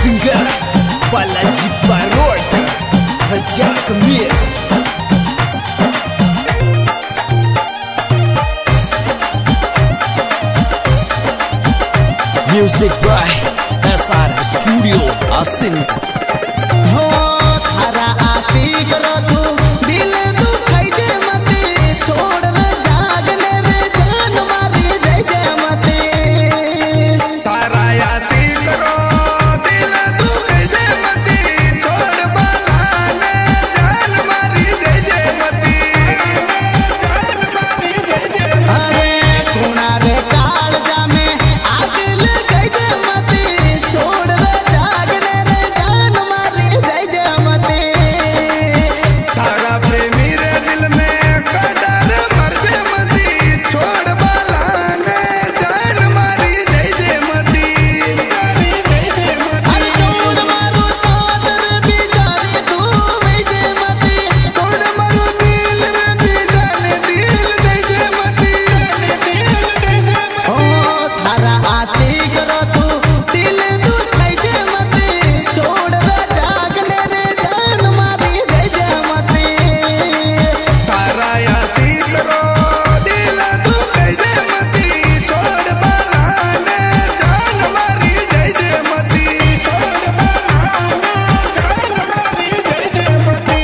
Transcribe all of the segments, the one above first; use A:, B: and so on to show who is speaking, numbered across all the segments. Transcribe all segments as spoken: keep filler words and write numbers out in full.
A: Singer Balaji Barod Raja Kemir Music by S R Studio Asin
B: हो थारा आशिक रखू दिल दुखाई जे मते छोड़ न जागने रे जान मारी जय जय मते
C: तारा आशिक रो दिल दुखाई जे मते छोड़ बलाने जान मारी जय जय मते जान मारी जय जय
B: अरे कोना रे काल जामे आग लगाई जे मते छोड़ न जागने रे जान मारी जय जय मते
C: तारा प्रेमी रे दिल में कदर मर जे मती छोड़ बलाने जान मारी जय जय मती मारी जय जय मती
B: अरे छोड़ मारो साथ रे बिचारी तू जय जय मते
C: छोड़ मारो दिल रे भी जाने दिल जय जय मती दिल जय जय
B: हो थारा आशिक रो तू दिल दुखाई जे मते छोड़ न जागने रे जान मारी जय जय मते
C: तारा आशिक रो दिल दुखाई जे मती छोड़ बलाने जान मारी जय जय मती छोड़ बलाने जान मारी जय जय मती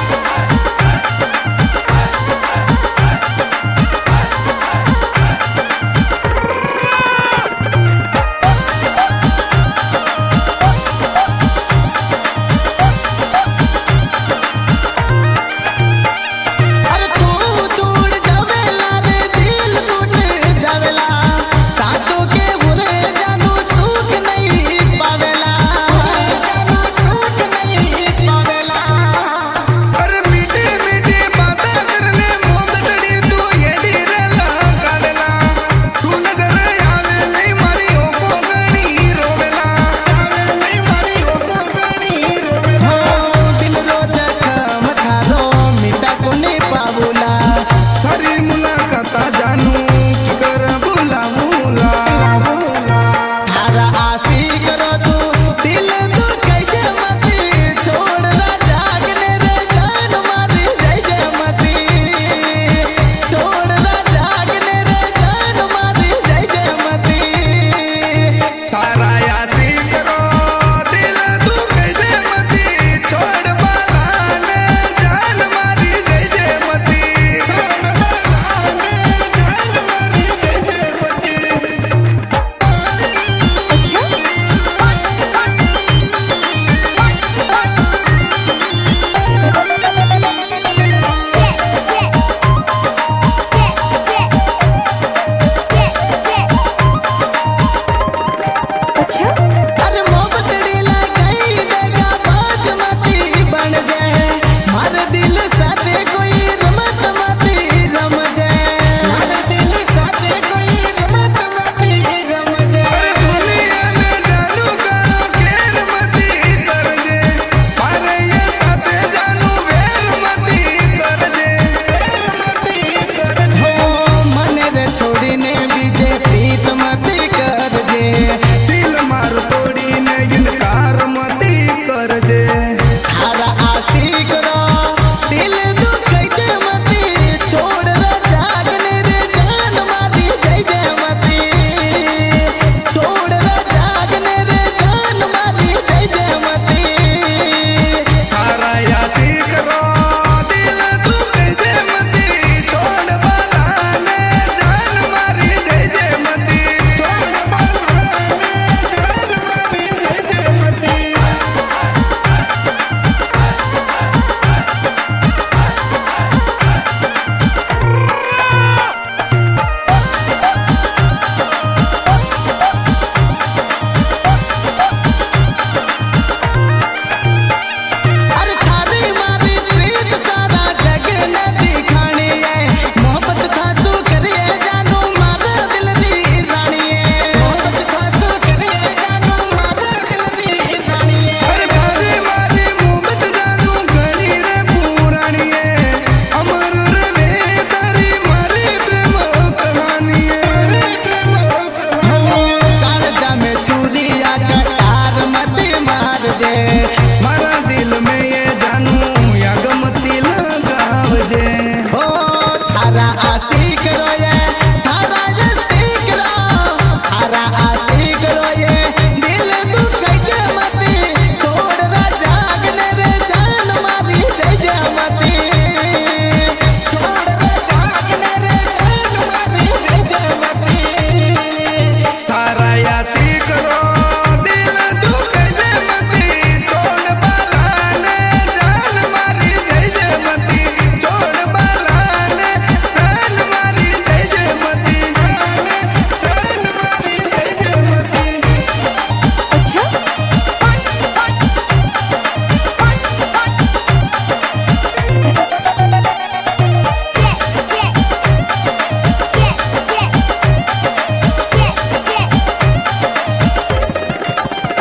B: अरे तू छोड़ जावेला रे दिल टूट जावेला साथों के बुरे जानू सुख नहीं पावेला जानू सुख नहीं पावेला
C: अरे मीठी मीठी बातें करने मोद चढ़ी तू ये डीरे लगावेला तू नजर आवे नहीं मारी ओपो गणी रोवेला आवे नहीं मारी ओपो गणी रोवेला
B: हो दिल रोज खम थारो मिटा को नहीं पावला
C: थारी मुलाकात जानू की कर भूला भूला
B: थारा आशिक रो तू दिल दुखाई जे मते छोड़ न जागने रे जान मारी जय जय मते छोड़ न जागने रे जान मारी जय जय मते
C: तारा आशिक रो दिल दुखाई जे मती छोड़ बलाने जान मारी जय जय मती छोड़ बलाने जान मारी जय जय मती
D: अच्छा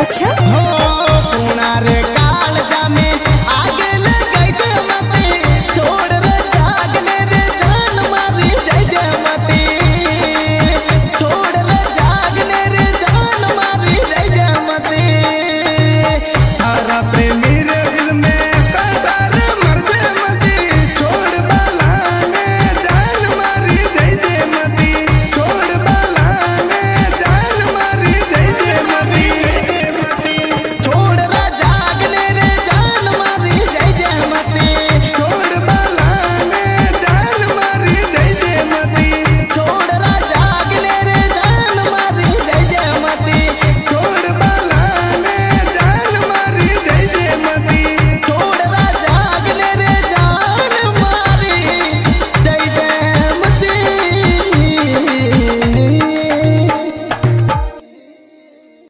D: अच्छा
B: हो